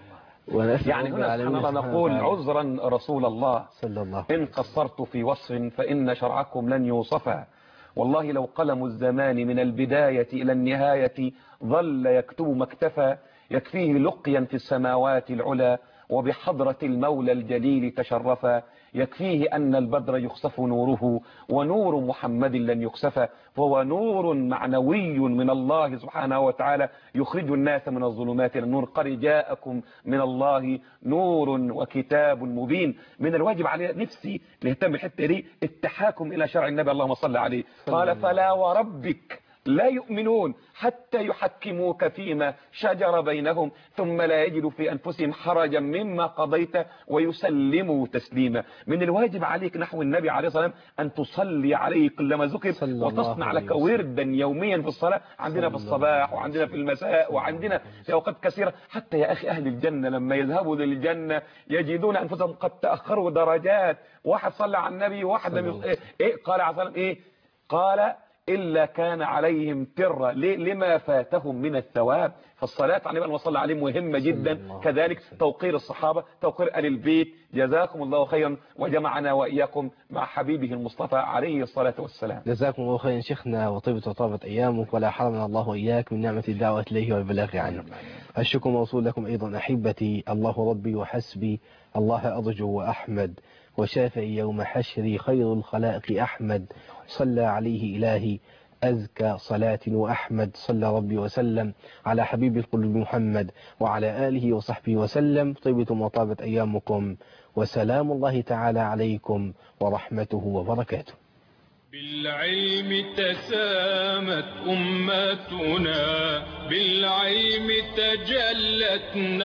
يعني هنا سبحان الله نقول عذرا رسول الله صلى الله إن قصرت في وصف فإن شرعكم لن يوصفا، والله لو قلم الزمان من البداية إلى النهاية ظل يكتب ما اكتفى، يكفيه لقيا في السماوات العلى وبحضرة المولى الجليل تشرفا، يكفيه أن البدر يخسف نوره ونور محمد لن يخسف، فهو نور معنوي من الله سبحانه وتعالى يخرج الناس من الظلمات إلى النور. قد جاءكم من الله نور وكتاب مبين. من الواجب علينا نفسي نهتم الحته دي التحاكم إلى شرع النبي اللهم صل عليه. قال فلا وربك لا يؤمنون حتى يحكموك فيما شجر بينهم ثم لا يجدوا في أنفسهم حرجا مما قضيت ويسلموا تسليما. من الواجب عليك نحو النبي عليه الصلاة والسلام أن تصلي عليه كلما ذكر وتصنع لك وردا يوميا في الصلاة، عندنا في الصباح وعندنا في المساء وعندنا في أوقات كثيرة. حتى يا أخي أهل الجنة لما يذهبوا للجنة يجدون أنفسهم قد تأخروا درجات، واحد صلى على النبي وواحد لم قال عليه الصلاة والسلام قال إلا كان عليهم ترة لما فاتهم من الثواب. فالصلاة على النبي صلى الله عليه مهمة جدا، كذلك توقير الصحابة، توقير آل البيت. جزاكم الله خيرا وجمعنا وإياكم مع حبيبه المصطفى عليه الصلاة والسلام. جزاكم الله خيرا شيخنا وطيبت وطابت أيامك، ولا حرمنا الله وإياك من نعمة الدعوة إليه والبلاغ عنه. الشكر موصول لكم أيضا أحبتي. الله ربي وحسبي، الله أرجو وأحمد، وشافعي يوم حشري خير الخلائق أحمد، صلى عليه إلهي أزكى صلاة وأحمد، صلى ربي وسلم على حبيب القلوب محمد وعلى آله وصحبه وسلم. طيبتم وطابت أيامكم، وسلام الله تعالى عليكم ورحمته وبركاته. بالعلم تسامت أمتنا، بالعلم تجلت